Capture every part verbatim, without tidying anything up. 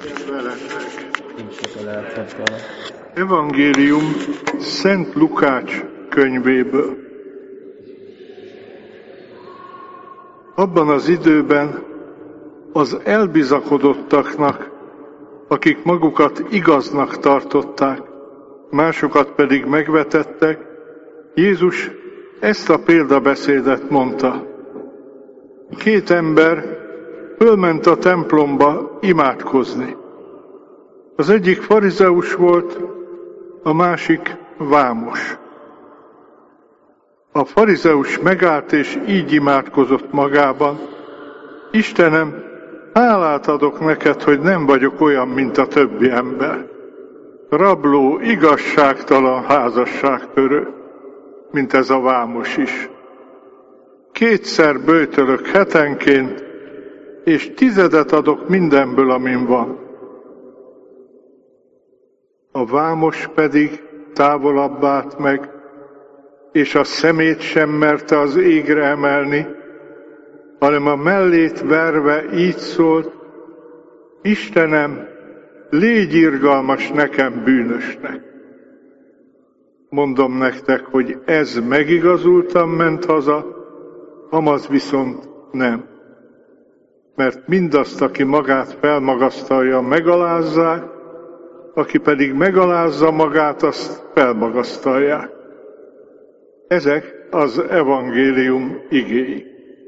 veletek. Isten Evangélium Szent Lukács könyvéből. Abban az időben az elbizakodottaknak, akik magukat igaznak tartották, másokat pedig megvetettek, Jézus ezt a példabeszédet mondta. Két ember fölment a templomba imádkozni. Az egyik farizeus volt, a másik vámos. A farizeus megállt és így imádkozott magában: Istenem, hálát adok neked, hogy nem vagyok olyan, mint a többi ember. Rabló, igazságtalan, házasságtörő, mint ez a vámos is. Kétszer böjtölök hetenként, és tizedet adok mindenből, amin van. A vámos pedig távolabb állt meg, és a szemét sem merte az égre emelni, hanem a mellét verve így szólt: Istenem, légy irgalmas nekem, bűnösnek. Mondom nektek, hogy ez megigazultan ment haza, amaz viszont nem. Mert mindazt, aki magát felmagasztalja, megalázzák, aki pedig megalázza magát, azt felmagasztalják. Ezek az evangélium igéi.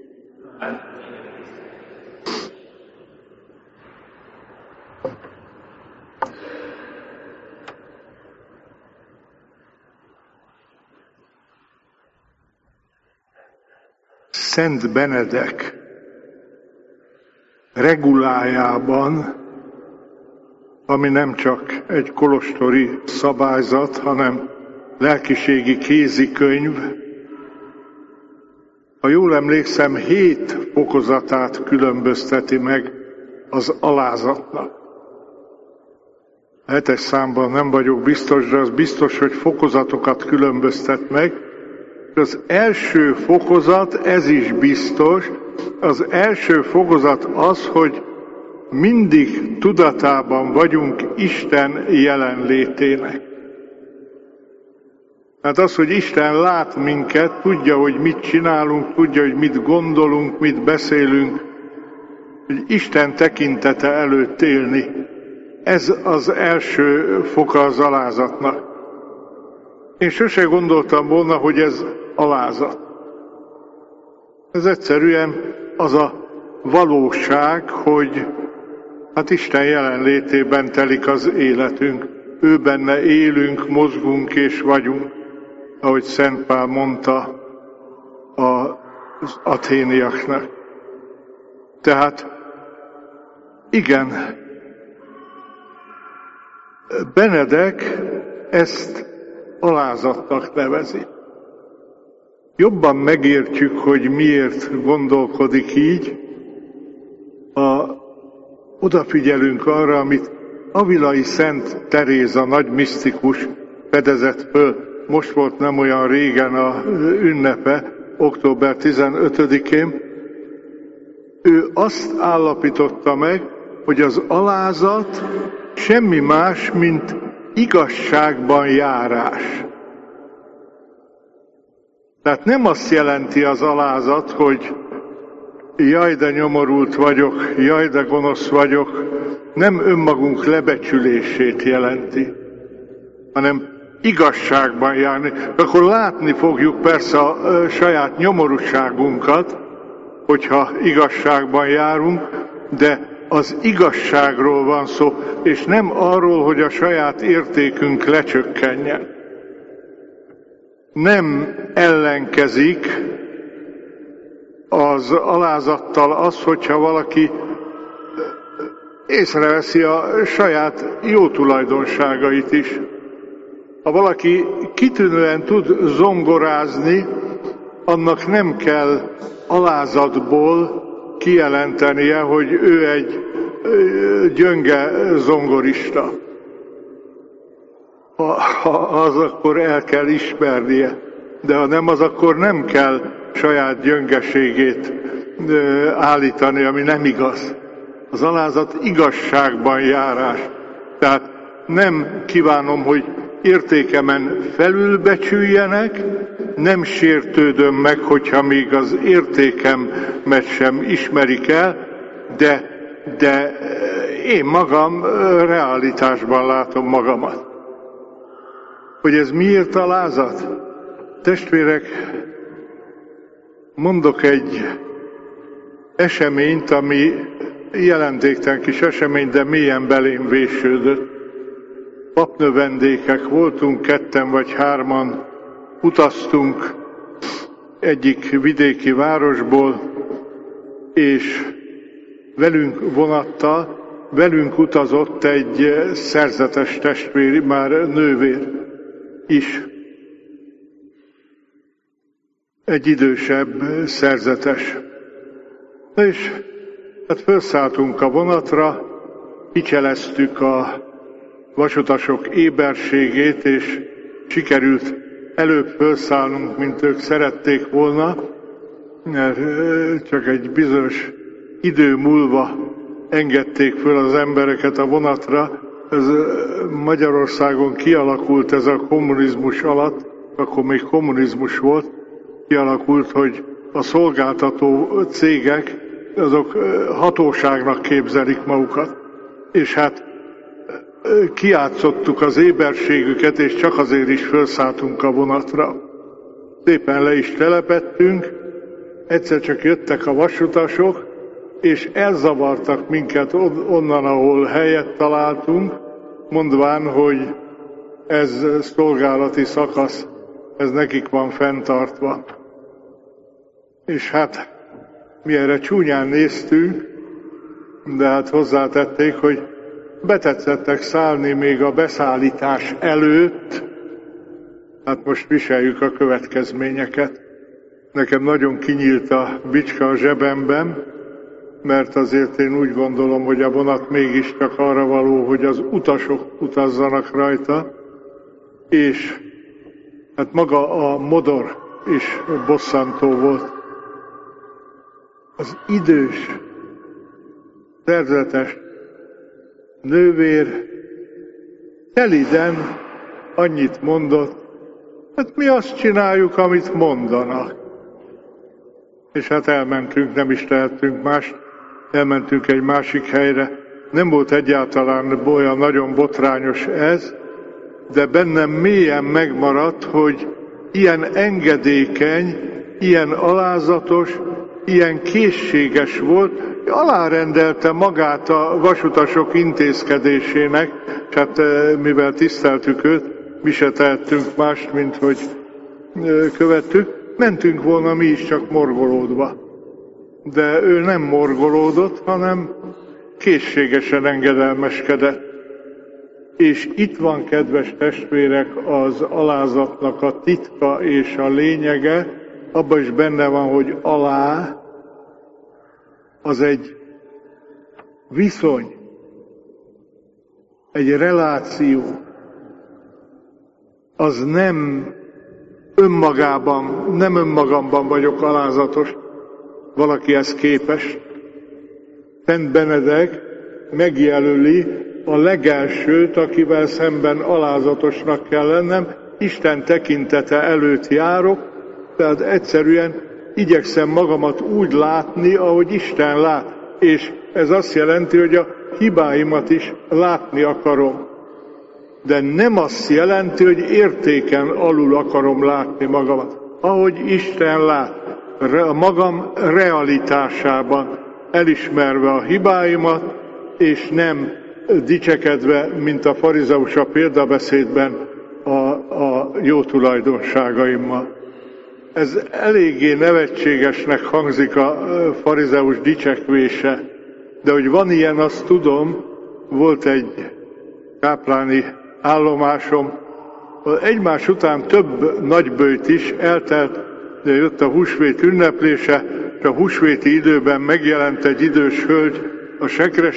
Szent Benedek regulájában, ami nem csak egy kolostori szabályzat, hanem lelkiségi kézikönyv, ha jól emlékszem, hét fokozatát különbözteti meg az alázatnak. Hetes számban nem vagyok biztos, de az biztos, hogy fokozatokat különböztet meg. Az első fokozat, ez is biztos, az első fokozat az, hogy mindig tudatában vagyunk Isten jelenlétének. Hát az, hogy Isten lát minket, tudja, hogy mit csinálunk, tudja, hogy mit gondolunk, mit beszélünk, hogy Isten tekintete előtt élni. Ez az első foka az alázatnak. Én sose gondoltam volna, hogy ez alázat. Ez egyszerűen az a valóság, hogy hát Isten jelenlétében telik az életünk. Ő benne élünk, mozgunk és vagyunk, ahogy Szent Pál mondta az athéniaknak. Tehát igen, Benedek ezt alázatnak nevezi. Jobban megértjük, hogy miért gondolkodik így, ha odafigyelünk arra, amit Avilai Szent Teréza, nagy misztikus fedezett föl. Most volt nem olyan régen a ünnepe, október tizenötödikén. Ő azt állapította meg, hogy az alázat semmi más, mint igazságban járás. Tehát nem azt jelenti az alázat, hogy jaj, de nyomorult vagyok, jaj, de gonosz vagyok, nem önmagunk lebecsülését jelenti, hanem igazságban járni. Akkor látni fogjuk persze a saját nyomorúságunkat, hogyha igazságban járunk, de az igazságról van szó, és nem arról, hogy a saját értékünk lecsökkenjen. Nem ellenkezik az alázattal az, hogyha valaki észreveszi a saját jó tulajdonságait is. Ha valaki kitűnően tud zongorázni, annak nem kell alázatból kijelentenie, hogy ő egy gyönge zongorista. Ha, ha az, akkor el kell ismernie, de ha nem az, akkor nem kell saját gyöngeségét állítani, ami nem igaz. Az alázat igazságban járás. Tehát nem kívánom, hogy értékemen felülbecsüljenek, nem sértődöm meg, hogyha még az értékemet sem ismerik el, de, de én magam realitásban látom magamat. Hogy ez miért alázat? Testvérek, mondok egy eseményt, ami jelentéktelen kis esemény, de mélyen belém vésődött. Papnövendékek voltunk, ketten vagy hárman, utaztunk egyik vidéki városból, és velünk vonattal, velünk utazott egy szerzetes testvér, már nővér is. Egy idősebb szerzetes. És hát felszálltunk a vonatra, kicseleztük a vasutasok éberségét, és sikerült előbb felszállnunk, mint ők szerették volna, mert csak egy bizonyos idő múlva engedték föl az embereket a vonatra. Ez Magyarországon kialakult ez a kommunizmus alatt, akkor még kommunizmus volt, kialakult, hogy a szolgáltató cégek, azok hatóságnak képzelik magukat. És hát kijátszottuk az éberségüket, és csak azért is felszálltunk a vonatra. Szépen le is telepettünk, egyszer csak jöttek a vasutasok, és elzavartak minket onnan, ahol helyet találtunk, mondván, hogy ez szolgálati szakasz, ez nekik van fenntartva. És hát mi erre csúnyán néztünk, de hát hozzátették, hogy betetszettek szállni még a beszállítás előtt, hát most viseljük a következményeket. Nekem nagyon kinyílt a bicska a zsebemben, mert azért én úgy gondolom, hogy a vonat mégiscsak arra való, hogy az utasok utazzanak rajta, és hát maga a modor is bosszantó volt. Az idős, szerzetes nővér teliden annyit mondott, hát mi azt csináljuk, amit mondanak. És hát elmentünk, nem is tehettünk mást, elmentünk egy másik helyre. Nem volt egyáltalán olyan nagyon botrányos ez, de bennem mélyen megmaradt, hogy ilyen engedékeny, ilyen alázatos, ilyen készséges volt, alárendelte magát a vasutasok intézkedésének, és hát mivel tiszteltük őt, mi se tehettünk mást, mint hogy követtük, mentünk volna mi is csak morgolódva. De ő nem morgolódott, hanem készségesen engedelmeskedett. És itt van, kedves testvérek, az alázatnak a titka és a lényege, abban is benne van, hogy alá, az egy viszony, egy reláció, az nem önmagában, nem önmagamban vagyok alázatos, valaki ezt képes. Szent Benedek megjelöli a legelsőt, akivel szemben alázatosnak kell lennem, Isten tekintete előtt járok, tehát egyszerűen igyekszem magamat úgy látni, ahogy Isten lát. És ez azt jelenti, hogy a hibáimat is látni akarom. De nem azt jelenti, hogy értéken alul akarom látni magamat. Ahogy Isten lát, a magam realitásában, elismerve a hibáimat, és nem dicsekedve, mint a farizeus a példabeszédben a, a jó tulajdonságaimmal. Ez eléggé nevetségesnek hangzik a farizeus dicsekvése, de hogy van ilyen, azt tudom. Volt egy kápláni állomásom, egymás után több nagyböjt is eltelt, de jött a húsvét ünneplése, és a húsvéti időben megjelent egy idős hölgy a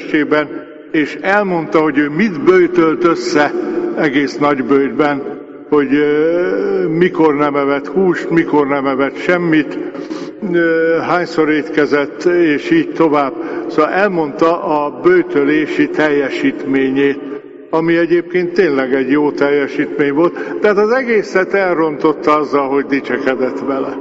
sekrestjében, és elmondta, hogy ő mit böjtölt össze egész nagyböjtben. hogy mikor nem evett húst, mikor nem evett semmit, hányszor étkezett, és így tovább. Szóval elmondta a böjtölési teljesítményét, ami egyébként tényleg egy jó teljesítmény volt, de hát az egészet elrontotta azzal, hogy dicsekedett vele.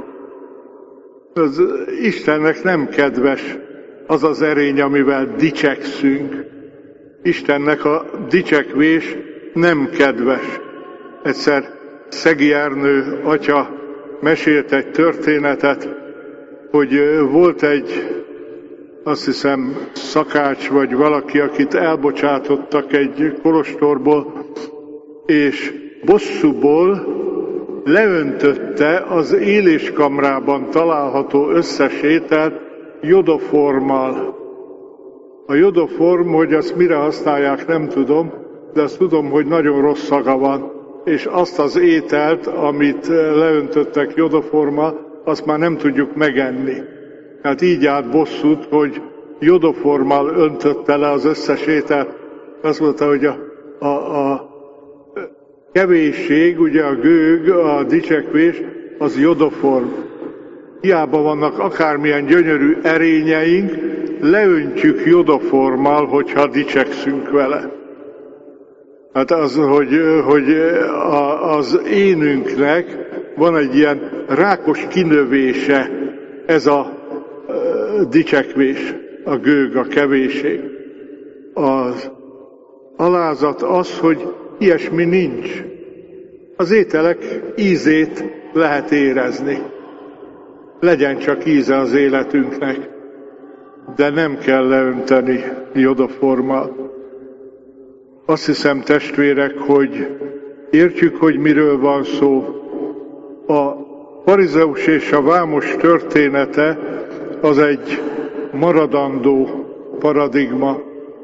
Az Istennek nem kedves az az erény, amivel dicsekszünk. Istennek a dicsekvés nem kedves. Egyszer Szegi Ernő atya mesélt egy történetet, hogy volt egy, azt hiszem, szakács vagy valaki, akit elbocsátottak egy kolostorból, és bosszúból leöntötte az éléskamrában található összes ételt jodoformmal. A jodoform, hogy azt mire használják, nem tudom, de azt tudom, hogy nagyon rossz szaga van, és azt az ételt, amit leöntöttek jodoformmal, azt már nem tudjuk megenni. Hát így állt bosszút, hogy jodoformmal öntötte le az összes ételt. Azt mondta, hogy a, a, a kevésség, ugye a gőg, a dicsekvés, az jodoform. Hiába vannak akármilyen gyönyörű erényeink, leöntjük jodoformmal, hogyha dicsekszünk vele. Hát az, hogy, hogy az énünknek van egy ilyen rákos kinövése, ez a dicsekvés, a gőg, a kevésség. Az alázat az, hogy ilyesmi nincs. Az ételek ízét lehet érezni. Legyen csak íze az életünknek, de nem kell leönteni jodoformmal. Azt hiszem, testvérek, hogy értjük, hogy miről van szó. A farizeus és a vámos története az egy maradandó paradigma.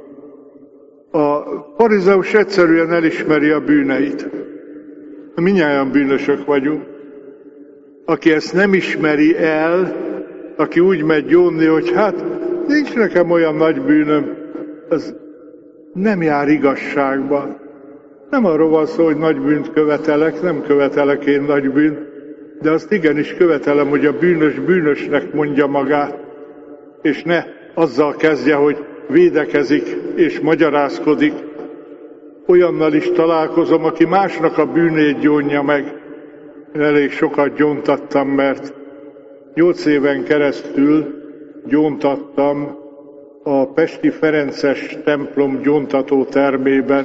A farizeus egyszerűen elismeri a bűneit. Mindnyájan bűnösök vagyunk. Aki ezt nem ismeri el, aki úgy megy gyónni, hogy hát nincs nekem olyan nagy bűnöm, az nem jár igazságban. Nem arról van szó, hogy nagy bűnt követelek, nem követelek én nagy bűnt, de azt igenis követelem, hogy a bűnös bűnösnek mondja magát, és ne azzal kezdje, hogy védekezik és magyarázkodik. Olyannal is találkozom, aki másnak a bűnét gyónja meg. Elég sokat gyóntattam, mert nyolc éven keresztül gyóntattam a pesti ferences templom gyóntató termében,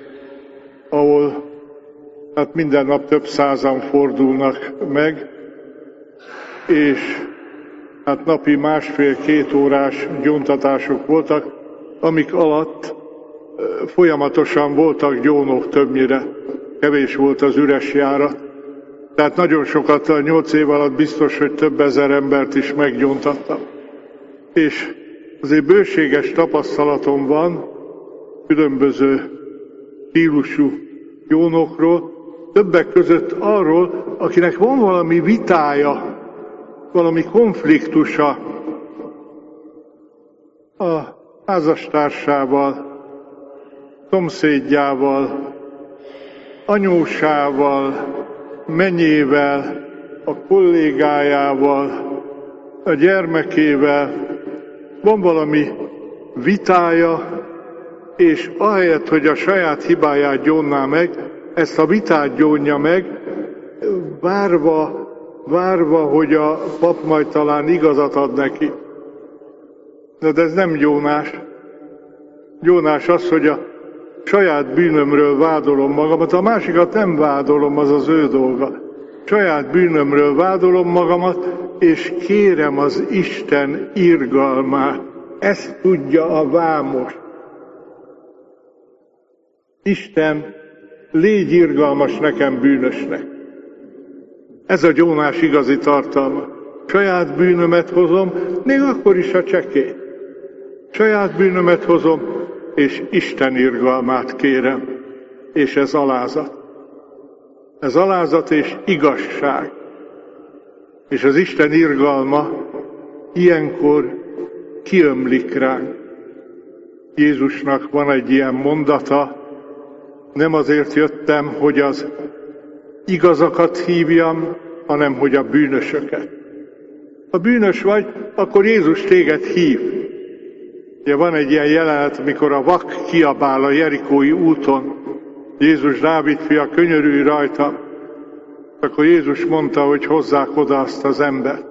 ahol hát minden nap több százan fordulnak meg, és hát napi másfél-két órás gyóntatások voltak, amik alatt folyamatosan voltak gyónók többnyire, kevés volt az üres járat. Tehát nagyon sokat, a nyolc év alatt biztos, hogy több ezer embert is meggyóntattam. És azért bőséges tapasztalatom van különböző stílusú gyónokról, többek között arról, akinek van valami vitája, valami konfliktusa a házastársával, szomszédjával, anyósával, menyével, a kollégájával, a gyermekével, van valami vitája, és ahelyett, hogy a saját hibáját gyónná meg, ezt a vitát gyónja meg, várva, várva, hogy a pap majd talán igazat ad neki. De ez nem gyónás. Gyónás az, hogy a saját bűnömről vádolom magamat, a másikat nem vádolom, az az ő dolga. Saját bűnömről vádolom magamat, és kérem az Isten irgalmát. Ezt tudja a vámos. Isten, légy irgalmas nekem bűnösnek. Ez a gyónás igazi tartalma. Saját bűnömet hozom, még akkor is a csekély. Saját bűnömet hozom, és Isten irgalmát kérem. És ez alázat. Ez alázat és igazság. És az Isten irgalma ilyenkor kiömlik ránk. Jézusnak van egy ilyen mondata, nem azért jöttem, hogy az igazakat hívjam, hanem hogy a bűnösöket. Ha bűnös vagy, akkor Jézus téged hív. Ugye van egy ilyen jelenet, amikor a vak kiabál a jerikói úton, Jézus Dávid fia, könyörülj rajta, akkor Jézus mondta, hogy hozzák oda azt az embert.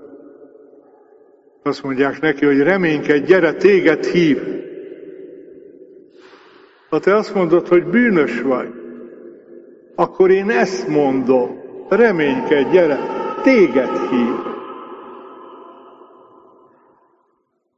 Azt mondják neki, hogy reménykedj, gyere, téged hív. Ha te azt mondod, hogy bűnös vagy, akkor én ezt mondom, reménykedj, gyere, téged hív.